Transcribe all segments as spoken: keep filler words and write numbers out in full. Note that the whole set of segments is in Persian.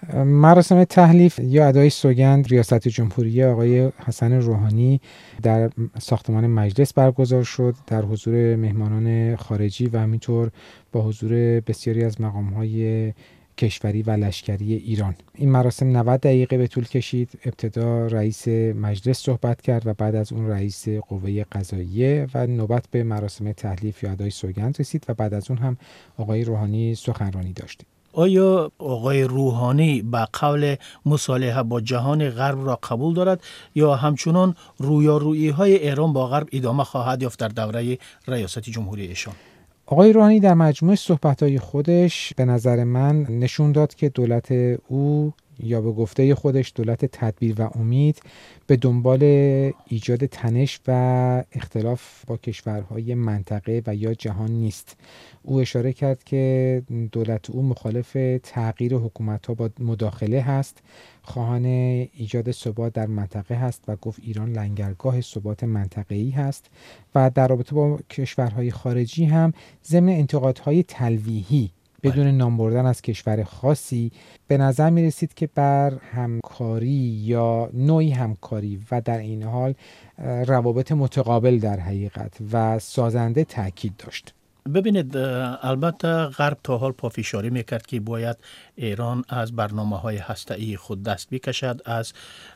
مراسم تحلیف یا ادای سوگند ریاست جمهوری آقای حسن روحانی در ساختمان مجلس برگزار شد در حضور مهمانان خارجی و همینطور با حضور بسیاری از مقام‌های کشوری و لشکری ایران. این مراسم نود دقیقه به طول کشید. ابتدا رئیس مجلس صحبت کرد و بعد از اون رئیس قوه قضاییه و نوبت به مراسم تحلیف یا ادای سوگند رسید و بعد از اون هم آقای روحانی سخنرانی داشت. آیا آقای روحانی به قول مصالحه با جهان غرب را قبول دارد یا همچنان رویارویی های ایران با غرب ادامه خواهد یافت در دوره ریاست جمهوری ایشان؟ آقای روحانی در مجموع صحبت‌های خودش به نظر من نشون داد که دولت او یا به گفته خودش دولت تدبیر و امید به دنبال ایجاد تنش و اختلاف با کشورهای منطقه و یا جهان نیست. او اشاره کرد که دولت او مخالف تغییر حکومت‌ها با مداخله هست، خواهان ایجاد ثبات در منطقه هست و گفت ایران لنگرگاه ثبات منطقه‌ای هست و در رابطه با کشورهای خارجی هم ضمن انتقادهای تلویحی بدون نام بردن از کشور خاصی به نظر می رسید که بر همکاری یا نوعی همکاری و در این حال روابط متقابل در حقیقت و سازنده تاکید داشت. ببینید، البته غرب تا حال پافشاری میکرد که باید ایران از برنامه‌های هسته‌ای خود دست بکشد، از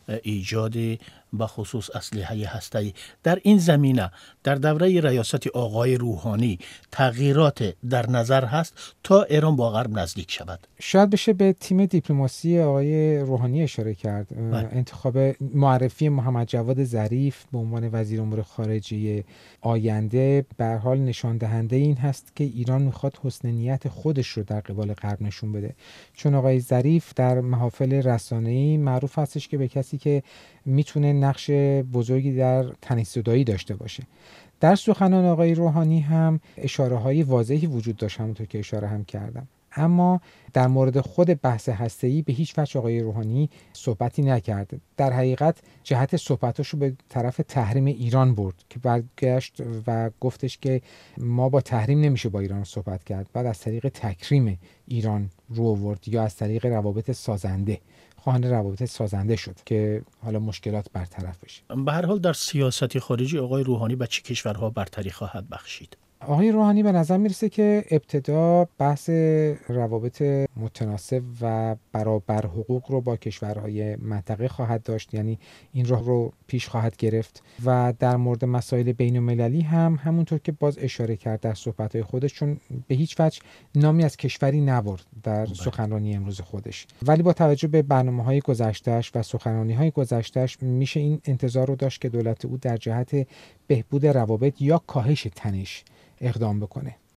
ایجاد به خصوص اسلحه هسته‌ای. در این زمینه در دوره ریاست آقای روحانی تغییرات در نظر هست تا ایران با غرب نزدیک شود. شاید بشه به تیم دیپلماسی آقای روحانی اشاره کرد. بله. انتخاب معرفی محمد جواد ظریف به عنوان وزیر امور خارجه آینده به هر حال نشان دهنده این هست که ایران میخواد حسن نیت خودش رو در قبال غرب نشون بده، چون آقای ظریف در محافل رسانه‌ای معروف هستش که به کسی که میتونه نقش بزرگی در تنش‌زدایی داشته باشه. در سخنان آقای روحانی هم اشاره‌های واضحی وجود داشت، همونطور که اشاره هم کردم، اما در مورد خود بحث هسته‌ای به هیچ وجه آقای روحانی صحبتی نکرد. در حقیقت جهت صحبتاشو به طرف تحریم ایران برد که برگشت و گفتش که ما با تحریم نمیشه با ایران صحبت کرد، بعد از طریق تکریم ایران رو آورد یا از طریق روابط سازنده، خواهان روابط سازنده شد که حالا مشکلات برطرف بشه. به هر حال در سیاست خارجی آقای روحانی به چه کشورها برتری خواهد بخشید؟ آقای روحانی به نظر میرسه که ابتدا بحث روابط متناسب و برابر حقوق رو با کشورهای منطقه خواهد داشت، یعنی این راه رو پیش خواهد گرفت و در مورد مسائل بین المللی هم همونطور که باز اشاره کرد در صحبت‌های خودش، چون به هیچ وجه نامی از کشوری نبرد در سخنرانی امروز خودش، ولی با توجه به برنامه‌های گذشته‌اش و سخنرانی‌های گذشته‌اش میشه این انتظار رو داشت که دولت او در جهت بهبود روابط یا کاهش تنش اقدام بکنه.